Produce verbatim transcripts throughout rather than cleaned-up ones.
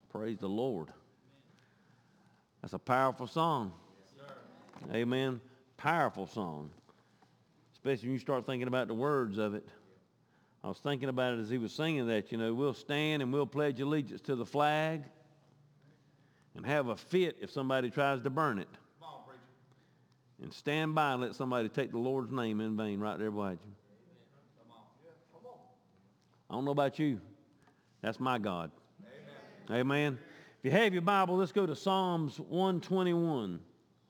Praise the Lord. That's a powerful song. Yes, amen. Powerful song. Especially when you start thinking about the words of it. I was thinking about it as he was singing that, you know, we'll stand and we'll pledge allegiance to the flag and have a fit if somebody tries to burn it. Come on, preacher. And stand by and let somebody take the Lord's name in vain right there behind you. Come on. Yeah, come on. I don't know about you. That's my God. Amen. Amen. If you have your Bible, let's go to Psalms one twenty-one.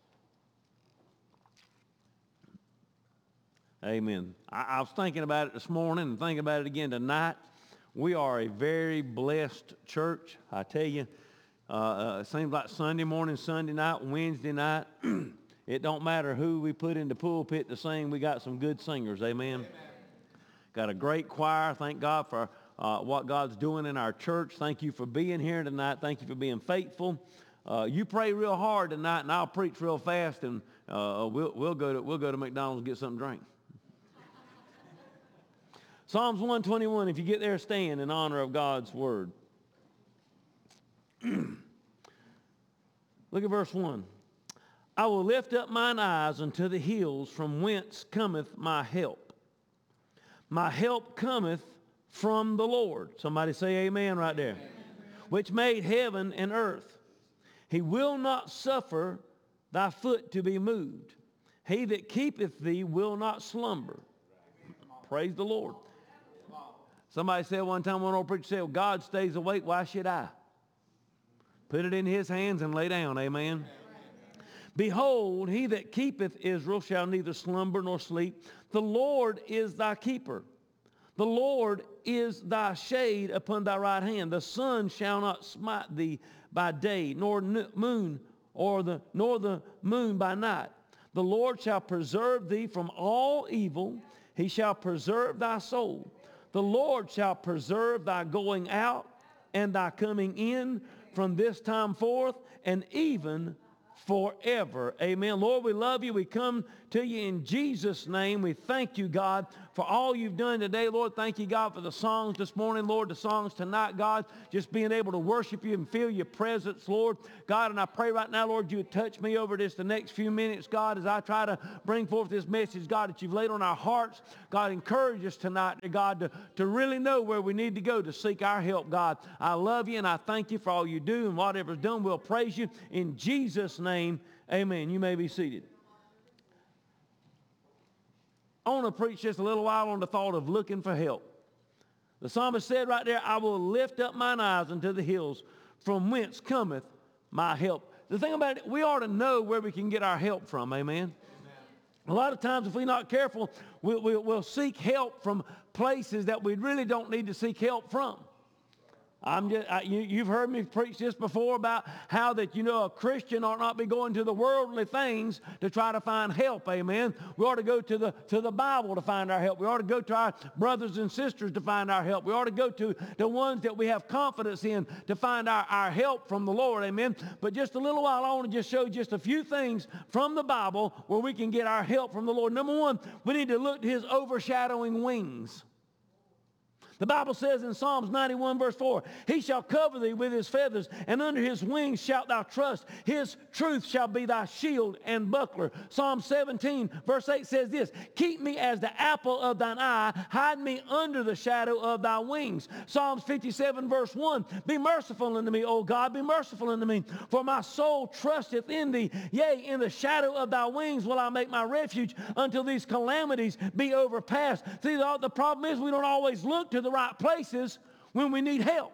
Amen. I, I was thinking about it this morning and thinking about it again tonight. We are a very blessed church. I tell you, uh, uh, it seems like Sunday morning, Sunday night, Wednesday night, it don't matter who we put in the pulpit to sing. We got some good singers. Amen. Amen. Got a great choir. Thank God for uh, what God's doing in our church. Thank you for being here tonight. Thank you for being faithful. Uh, you pray real hard tonight, and I'll preach real fast, and uh, we'll, we'll go to we'll go to McDonald's and get something to drink. Psalms one twenty-one, if you get there, stand in honor of God's word. Look at verse one. I will lift up mine eyes unto the hills, from whence cometh my help. My help cometh from the Lord. Somebody say amen right there. Amen. Which made heaven and earth. He will not suffer thy foot to be moved. He that keepeth thee will not slumber. Praise the Lord. Somebody said one time, one old preacher said, well, God stays awake, why should I? Put it in his hands and lay down, amen. Amen. Behold, he that keepeth Israel shall neither slumber nor sleep. The Lord is thy keeper. The Lord is thy shade upon thy right hand. The sun shall not smite thee by day, nor moon, or the nor the moon by night. The Lord shall preserve thee from all evil. He shall preserve thy soul. The Lord shall preserve thy going out and thy coming in from this time forth and even forever. Amen. Lord, we love you. We come to you in Jesus' name. We thank you, God, for all you've done today. Lord, thank you, God, for the songs this morning. Lord, the songs tonight, God, just being able to worship you and feel your presence, Lord. God, and I pray right now, Lord, you would touch me over this the next few minutes, God, as I try to bring forth this message, God, that you've laid on our hearts. God, encourage us tonight, God, to, to really know where we need to go to seek our help, God. I love you and I thank you for all you do, and whatever's done, we'll praise you in Jesus' name. Amen. You may be seated. I want to preach just a little while on the thought of looking for help. The psalmist said right there, I will lift up mine eyes unto the hills, from whence cometh my help. The thing about it, we ought to know where we can get our help from, amen? Amen. A lot of times if we're not careful, we'll, we'll, we'll seek help from places that we really don't need to seek help from. I'm just, I, you, you've heard me preach this before about how that, you know, a Christian ought not be going to the worldly things to try to find help, amen. We ought to go to the, to the Bible to find our help. We ought to go to our brothers and sisters to find our help. We ought to go to the ones that we have confidence in to find our, our help from the Lord, amen. But just a little while, I want to just show just a few things from the Bible where we can get our help from the Lord. Number one, we need to look to his overshadowing wings. The Bible says in Psalms ninety-one verse four, he shall cover thee with his feathers, and under his wings shalt thou trust. His truth shall be thy shield and buckler. Psalm seventeen verse eight says this, keep me as the apple of thine eye, hide me under the shadow of thy wings. Psalms fifty-seven verse one, be merciful unto me, O God, be merciful unto me, for my soul trusteth in thee. Yea, in the shadow of thy wings will I make my refuge until these calamities be overpassed. See, the, the problem is we don't always look to the right places when we need help.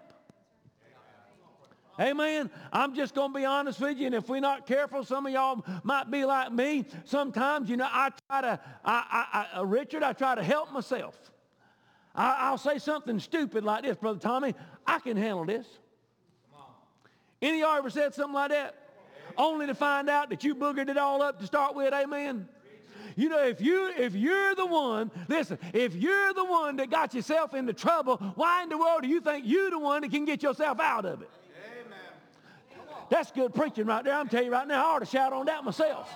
Amen. I'm just going to be honest with you, and if we're not careful, some of y'all might be like me. Sometimes, you know, I try to, I, I, I, Richard, I try to help myself. I, I'll say something stupid like this, Brother Tommy, I can handle this. Any of y'all ever said something like that? Only to find out that you boogered it all up to start with, amen? You know, if, you, if you're the one, listen, if you're the one that got yourself into trouble, why in the world do you think you're the one that can get yourself out of it? Amen. That's good preaching right there. I'm telling you right now, I ought to shout on that myself.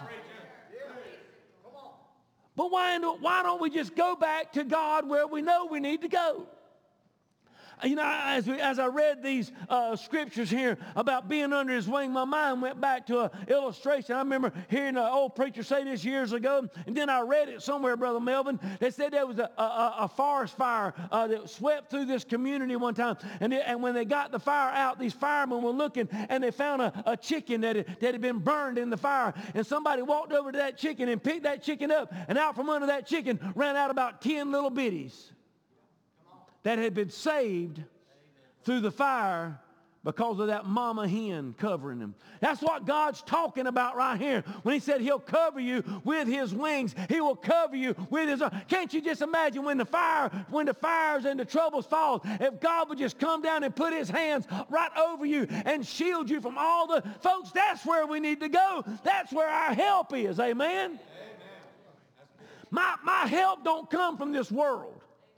But why, why don't we just go back to God where we know we need to go? You know, as, we, as I read these uh, scriptures here about being under his wing, my mind went back to an illustration. I remember hearing an old preacher say this years ago, and then I read it somewhere, Brother Melvin. They said there was a, a, a forest fire uh, that swept through this community one time, and, it, and when they got the fire out, these firemen were looking, and they found a, a chicken that had, that had been burned in the fire, and somebody walked over to that chicken and picked that chicken up, and out from under that chicken ran out about ten little bitties that had been saved through the fire because of that mama hen covering them. That's what God's talking about right here when he said he'll cover you with his wings. He will cover you with his... Can't you just imagine when the fire, when the fires and the troubles fall, if God would just come down and put his hands right over you and shield you from all the... Folks, that's where we need to go. That's where our help is. Amen? Amen. My, my help don't come from this world.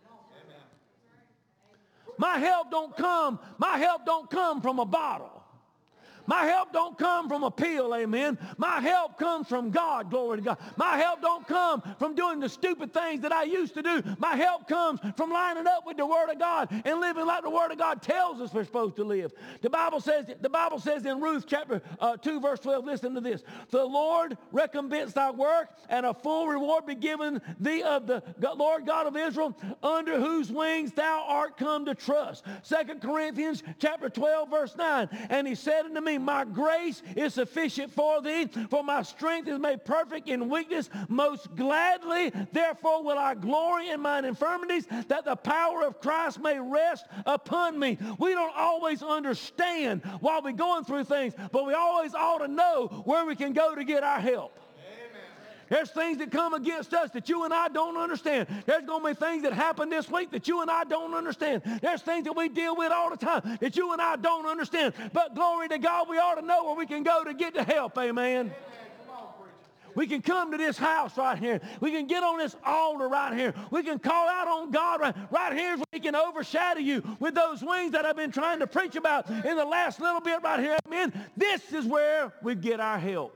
My help don't come, my help don't come from a bottle. My help don't come from a pill, amen. My help comes from God, glory to God. My help don't come from doing the stupid things that I used to do. My help comes from lining up with the Word of God and living like the Word of God tells us we're supposed to live. The Bible says, the Bible says in Ruth chapter uh, two, verse twelve, listen to this. The Lord recompense thy work, and a full reward be given thee of the Lord God of Israel, under whose wings thou art come to trust. Second Corinthians chapter twelve, verse nine. And he said unto me, my grace is sufficient for thee, for my strength is made perfect in weakness. Most gladly, therefore, will I glory in mine infirmities, that the power of Christ may rest upon me. We don't always understand while we're going through things, but we always ought to know where we can go to get our help. There's things that come against us that you and I don't understand. There's going to be things that happen this week that you and I don't understand. There's things that we deal with all the time that you and I don't understand. But glory to God, we ought to know where we can go to get the help. Amen. We can come to this house right here. We can get on this altar right here. We can call out on God right, right here. We can overshadow you with those wings that I've been trying to preach about in the last little bit right here. Amen. This is where we get our help.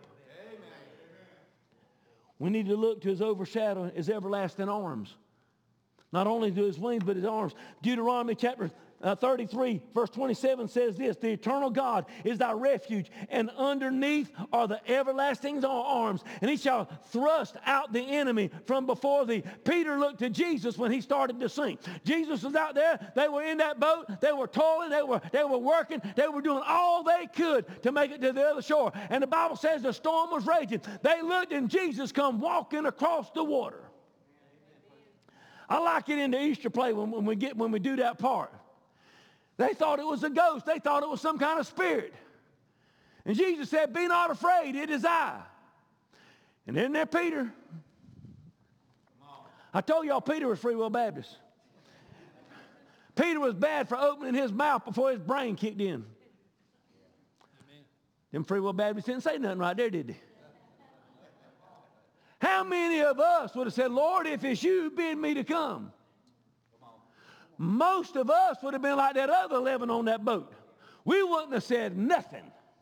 We need to look to his overshadow, his everlasting arms. Not only to his wings, but his arms. Deuteronomy chapter uh, thirty-three, verse twenty-seven says this, the eternal God is thy refuge, and underneath are the everlasting arms, and he shall thrust out the enemy from before thee. Peter looked to Jesus when he started to sink. Jesus was out there. They were in that boat. They were toiling. They were, they were working. They were doing all they could to make it to the other shore. And the Bible says the storm was raging. They looked, and Jesus come walking across the water. I like it in the Easter play when, when we get when we do that part. They thought it was a ghost. They thought it was some kind of spirit. And Jesus said, be not afraid, it is I. And then there Peter. I told y'all Peter was Free Will Baptist. Peter was bad for opening his mouth before his brain kicked in. Amen. Them Free Will Baptists didn't say nothing right there, did they? How many of us would have said, Lord, if it's you, bid me to come? Most of us would have been like that other eleven on that boat. We wouldn't have said nothing.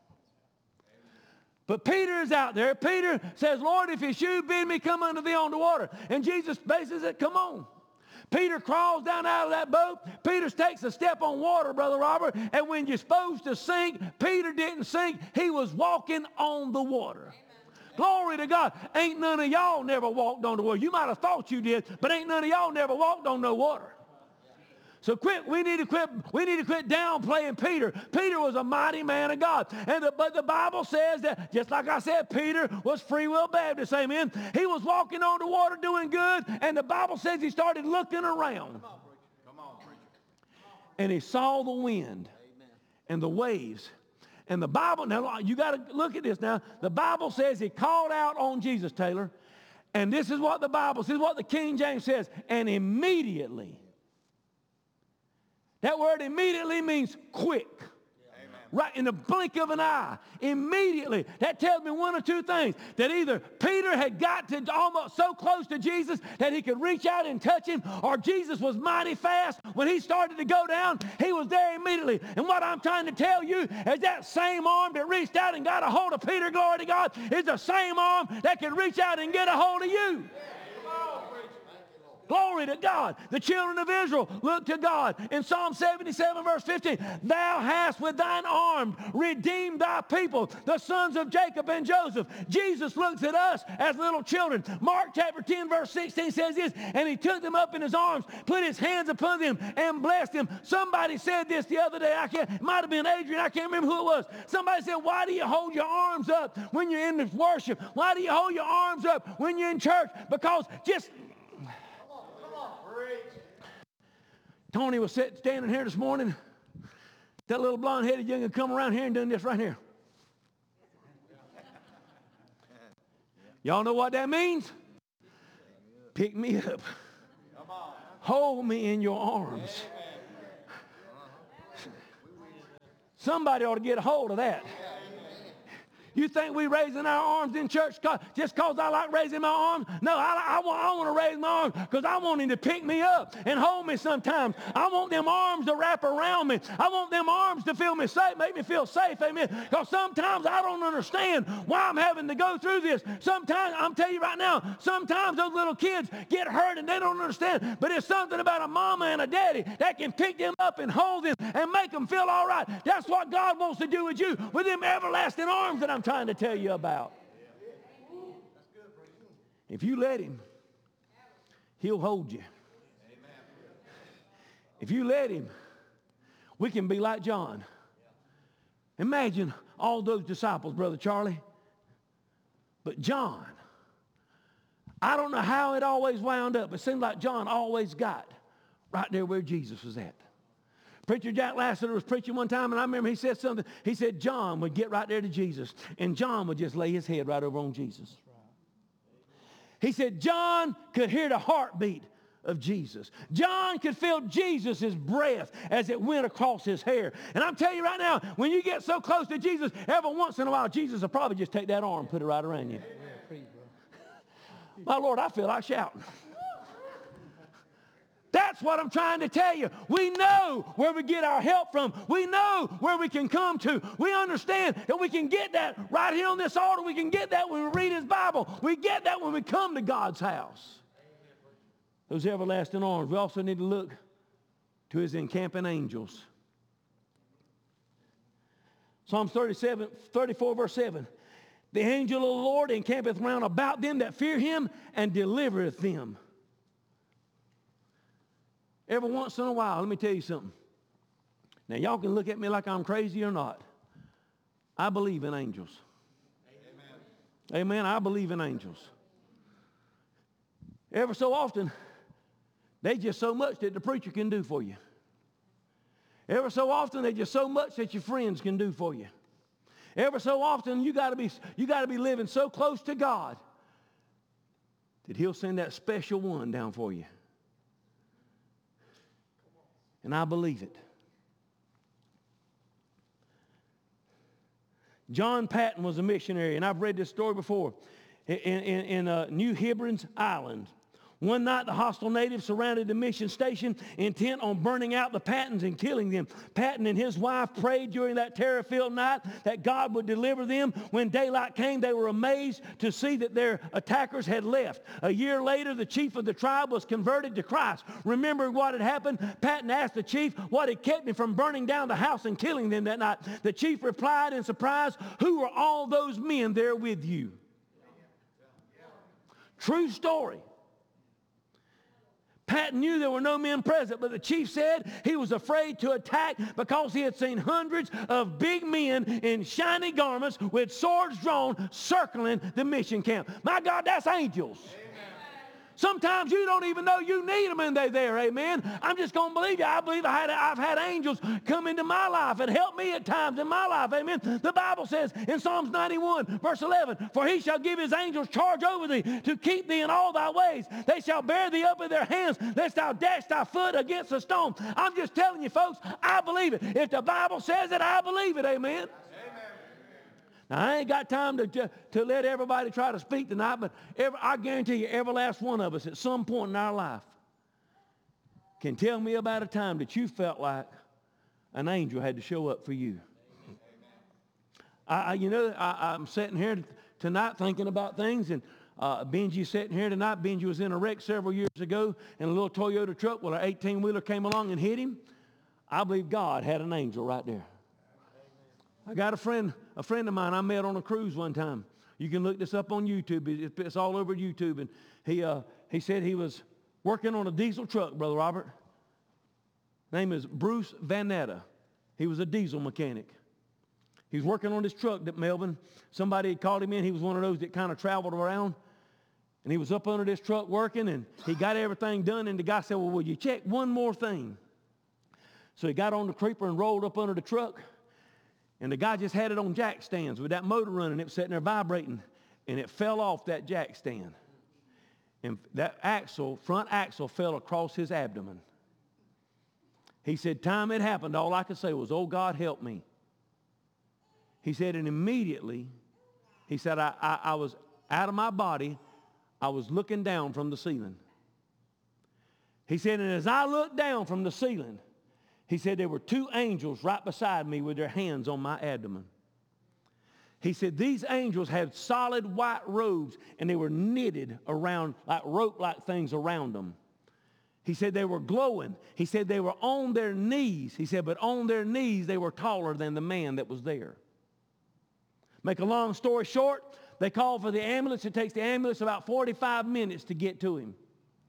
But Peter is out there. Peter says, Lord, if it's you, bid me come unto thee on the water. And Jesus basically said, come on. Peter crawls down out of that boat. Peter takes a step on water, Brother Robert. And when you're supposed to sink, Peter didn't sink. He was walking on the water. Glory to God. Ain't none of y'all never walked on the water. You might have thought you did, but ain't none of y'all never walked on no water. So quit, we need to quit, we need to quit downplaying Peter. Peter was a mighty man of God. And the, but the Bible says that, just like I said, Peter was Free Will Baptist, amen. He was walking on the water doing good, and the Bible says he started looking around. Come on, preacher. Come on, preacher. And he saw the wind and the waves. And the Bible, now you got to look at this now. The Bible says he called out on Jesus, Taylor. And this is what the Bible, this is what the King James says. And immediately, that word immediately means quick. Amen. Right in the blink of an eye. Immediately. That tells me one or two things. That either Peter had got to almost so close to Jesus that he could reach out and touch him, or Jesus was mighty fast. When he started to go down, he was there immediately. And what I'm trying to tell you is that same arm that reached out and got a hold of Peter, glory to God, is the same arm that can reach out and get a hold of you. Glory to God. The children of Israel looked to God. In Psalm seventy-seven, verse fifteen, thou hast with thine arm redeemed thy people, the sons of Jacob and Joseph. Jesus looks at us as little children. Mark chapter ten, verse sixteen says this, and he took them up in his arms, put his hands upon them, and blessed them. Somebody said this the other day. I can't, it might have been Adrian. I can't remember who it was. Somebody said, why do you hold your arms up when you're in the worship? Why do you hold your arms up when you're in church? Because just... Come on, come on. Tony was sitting, standing here this morning. That little blonde-headed young come around here and doing this right here. Y'all know what that means? Pick me up. Hold me in your arms. Somebody ought to get a hold of that. You think we raising our arms in church just because I like raising my arms? No, I, I, want, I want to raise my arms because I want him to pick me up and hold me sometimes. I want them arms to wrap around me. I want them arms to feel me safe, make me feel safe, amen. Because sometimes I don't understand why I'm having to go through this. Sometimes, I'm telling you right now, sometimes those little kids get hurt and they don't understand. But it's something about a mama and a daddy that can pick them up and hold them and make them feel all right. That's what God wants to do with you, with them everlasting arms that I'm trying to tell you about. If you let him, he'll hold you. If you let him, we can be like John. Imagine all those disciples, Brother Charlie. But John, I don't know how it always wound up. It seemed like John always got right there where Jesus was at. Preacher Jack Lassiter was preaching one time, and I remember he said something. He said John would get right there to Jesus, and John would just lay his head right over on Jesus. He said John could hear the heartbeat of Jesus. John could feel Jesus' breath as it went across his hair. And I'm telling you right now, when you get so close to Jesus, every once in a while, Jesus will probably just take that arm and put it right around you. My Lord, I feel like shouting. That's what I'm trying to tell you. We know where we get our help from. We know where we can come to. We understand that we can get that right here on this altar. We can get that when we read his Bible. We get that when we come to God's house. Those everlasting arms. We also need to look to his encamping angels. Psalms thirty-seven, thirty-four, verse seven. The angel of the Lord encampeth round about them that fear him and delivereth them. Every once in a while, let me tell you something. Now, y'all can look at me like I'm crazy or not. I believe in angels. Amen. Amen. I believe in angels. Ever so often, they just so much that the preacher can do for you. Ever so often, they just so much that your friends can do for you. Ever so often, you got to be you got to be living so close to God that he'll send that special one down for you. And I believe it. John Patton was a missionary, and I've read this story before, in, in, in uh, New Hebrides Island. One night, the hostile natives surrounded the mission station, intent on burning out the Pattons and killing them. Patton and his wife prayed during that terror-filled night that God would deliver them. When daylight came, they were amazed to see that their attackers had left. A year later, the chief of the tribe was converted to Christ. Remembering what had happened, Patton asked the chief what had kept him from burning down the house and killing them that night. The chief replied in surprise, "Who are all those men there with you?" True story. Patton knew there were no men present, but the chief said he was afraid to attack because he had seen hundreds of big men in shiny garments with swords drawn circling the mission camp. My God, that's angels. Amen. Sometimes you don't even know you need them and they're there, amen. I'm just going to believe you. I believe I had, I've had angels come into my life and help me at times in my life, amen. The Bible says in Psalms ninety-one, verse eleven, "For he shall give his angels charge over thee to keep thee in all thy ways. They shall bear thee up in their hands, lest thou dash thy foot against a stone." I'm just telling you, folks, I believe it. If the Bible says it, I believe it, amen. Now, I ain't got time to, to, to let everybody try to speak tonight, but every, I guarantee you, every last one of us at some point in our life can tell me about a time that you felt like an angel had to show up for you. I, I, you know, I, I'm sitting here tonight thinking about things, and Uh, Benji sitting here tonight. Benji was in a wreck several years ago in a little Toyota truck. Well, an eighteen-wheeler came along and hit him. I believe God had an angel right there. I got a friend, a friend of mine I met on a cruise one time. You can look this up on YouTube. It, it's all over YouTube. And he, uh, he said he was working on a diesel truck, Brother Robert. His name is Bruce Vanetta. He was a diesel mechanic. He was working on this truck that Melvin, somebody had called him in. He was one of those that kind of traveled around. And he was up under this truck working, and he got everything done. And the guy said, well, will you check one more thing? So he got on the creeper and rolled up under the truck. And the guy just had it on jack stands with that motor running. It was sitting there vibrating, and it fell off that jack stand. And that axle, front axle, fell across his abdomen. He said, time it happened, all I could say was, oh, God, help me. He said, and immediately, he said, I, I, I was out of my body. I was looking down from the ceiling. He said, and as I looked down from the ceiling, he said, there were two angels right beside me with their hands on my abdomen. He said, these angels had solid white robes, and they were knitted around, like rope-like things around them. He said they were glowing. He said they were on their knees. He said, but on their knees, they were taller than the man that was there. Make a long story short, they called for the ambulance. It takes the ambulance about forty-five minutes to get to him.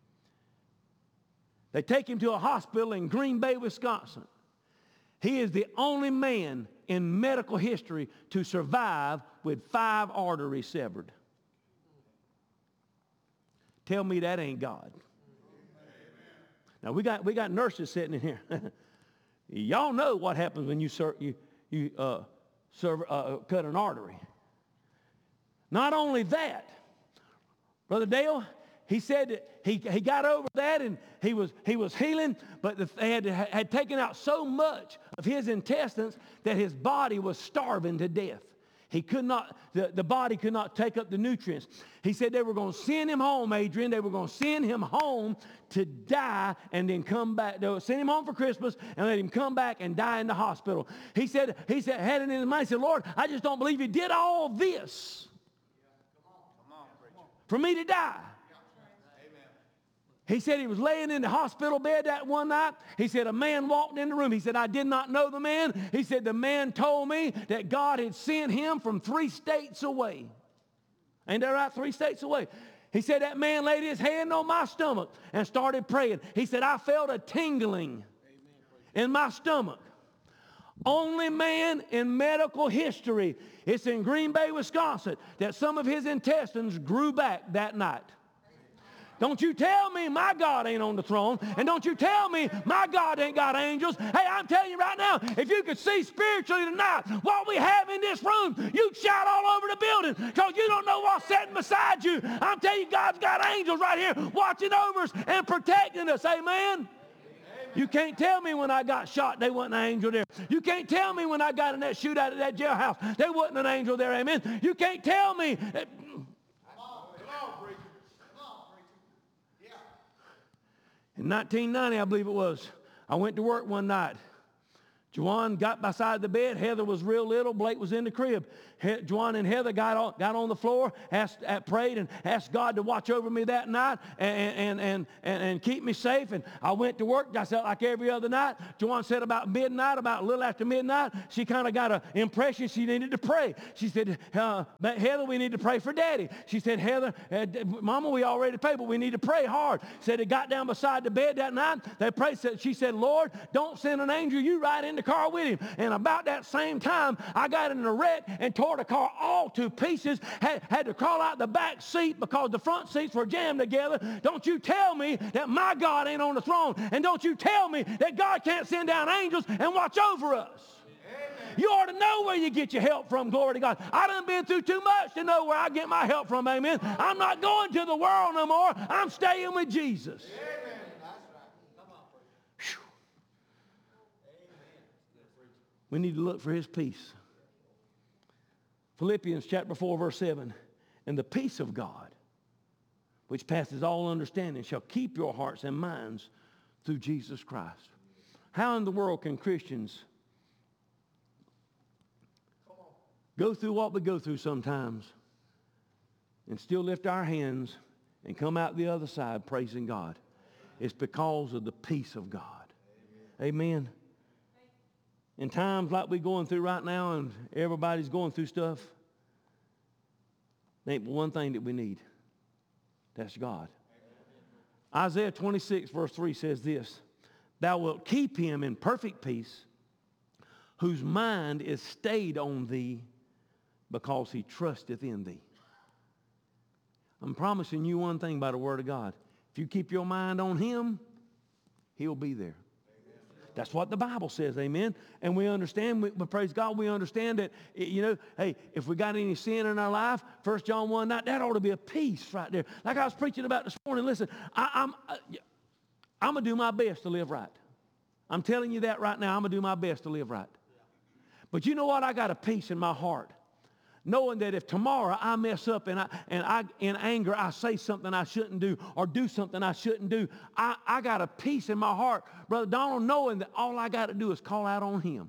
They take him to a hospital in Green Bay, Wisconsin. He is the only man in medical history to survive with five arteries severed. Tell me that ain't God. Now, we got, we got nurses sitting in here. Y'all know what happens when you, sur- you, you uh, serve, uh, cut an artery. Not only that, Brother Dale, he said that he, he got over that and he was, he was healing, but the, they had, had taken out so much of his intestines that his body was starving to death. He could not, the, the body could not take up the nutrients. He said they were going to send him home, Adrian. They were going to send him home to die and then come back. They would send him home for Christmas and let him come back and die in the hospital. He said, he said, had it in his mind, he said, Lord, I just don't believe you did all this for me to die. He said he was laying in the hospital bed that one night. He said a man walked in the room. He said, I did not know the man. He said the man told me that God had sent him from three states away. Ain't that right? Three states away. He said that man laid his hand on my stomach and started praying. He said, I felt a tingling in my stomach. Only man in medical history, it's in Green Bay, Wisconsin, that some of his intestines grew back that night. Don't you tell me my God ain't on the throne, and don't you tell me my God ain't got angels. Hey, I'm telling you right now, if you could see spiritually tonight what we have in this room, you'd shout all over the building because you don't know what's sitting beside you. I'm telling you, God's got angels right here watching over us and protecting us. Amen? Amen. You can't tell me when I got shot there wasn't an angel there. You can't tell me when I got in that shootout at that jailhouse there wasn't an angel there. Amen? You can't tell me. That, in nineteen ninety, I believe it was, I went to work one night. Juwan got beside the bed. Heather was real little. Blake was in the crib. He, Juwan and Heather got on, got on the floor, asked, uh, prayed, and asked God to watch over me that night and, and, and, and, and keep me safe. And I went to work. I said like every other night. Juwan said about midnight, about a little after midnight, she kind of got an impression she needed to pray. She said, uh, Heather, we need to pray for Daddy. She said, Heather, uh, Mama, we already prayed, but we need to pray hard. Said they got down beside the bed that night. They prayed. Said, she said, Lord, don't send an angel. You ride in the car with him. And about that same time, I got in a wreck and tore the car all to pieces. Had, had to crawl out the back seat because the front seats were jammed together. Don't you tell me that my God ain't on the throne. And don't you tell me that God can't send down angels and watch over us. Amen. You ought to know where you get your help from, glory to God. I done been through too much to know where I get my help from, amen. I'm not going to the world no more. I'm staying with Jesus. Amen. We need to look for his peace. Philippians chapter four, verse seven. And the peace of God, which passes all understanding, shall keep your hearts and minds through Jesus Christ. How in the world can Christians go through what we go through sometimes and still lift our hands and come out the other side praising God, it's because of the peace of God. Amen. In times like we're going through right now and everybody's going through stuff, there ain't one thing that we need. That's God. Isaiah twenty-six verse three says this, thou wilt keep him in perfect peace, whose mind is stayed on thee, because he trusteth in thee. I'm promising you one thing by the word of God. If you keep your mind on him, he'll be there. That's what the Bible says, amen. And we understand, we, praise God, we understand that, you know, hey, if we got any sin in our life, First John one, that, that ought to be a peace right there. Like I was preaching about this morning, listen, I, I'm, I, I'm going to do my best to live right. I'm telling you that right now, I'm going to do my best to live right. But you know what? I got a peace in my heart, knowing that if tomorrow I mess up and I, and I, in anger, I say something I shouldn't do or do something I shouldn't do, I, I got a peace in my heart, Brother Donald, knowing that all I got to do is call out on him.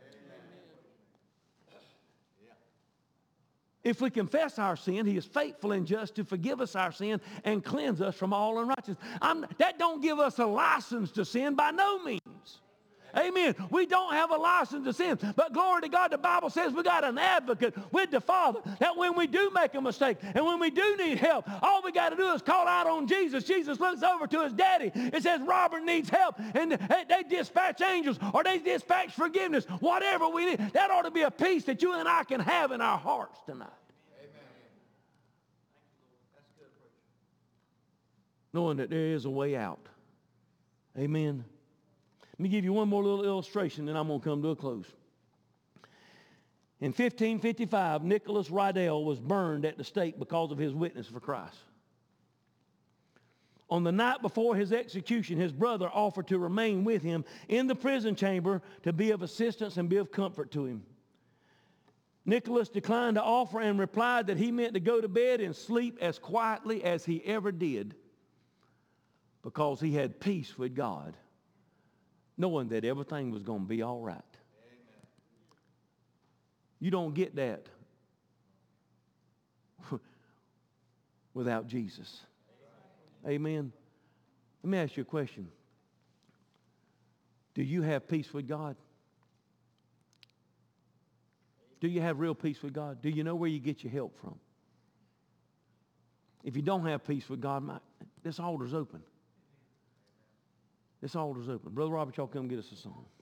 If we confess our sin, he is faithful and just to forgive us our sin and cleanse us from all unrighteousness. I'm, that don't give us a license to sin by no means. Amen. We don't have a license to sin. But glory to God, the Bible says we got an advocate with the Father, that when we do make a mistake and when we do need help, all we got to do is call out on Jesus. Jesus looks over to his daddy and says, Robert needs help. And they dispatch angels or they dispatch forgiveness. Whatever we need. That ought to be a peace that you and I can have in our hearts tonight. Knowing that there is a way out. Amen. Let me give you one more little illustration, then I'm going to come to a close. In fifteen fifty-five, Nicholas Rydell was burned at the stake because of his witness for Christ. On the night before his execution, his brother offered to remain with him in the prison chamber to be of assistance and be of comfort to him. Nicholas declined to offer and replied that he meant to go to bed and sleep as quietly as he ever did, because he had peace with God, knowing that everything was going to be all right. Amen. You don't get that without Jesus. Amen. Amen. Let me ask you a question. Do you have peace with God? Do you have real peace with God? Do you know where you get your help from? If you don't have peace with God, my, this altar's open. This altar's open. Brother Robert, y'all come get us a song.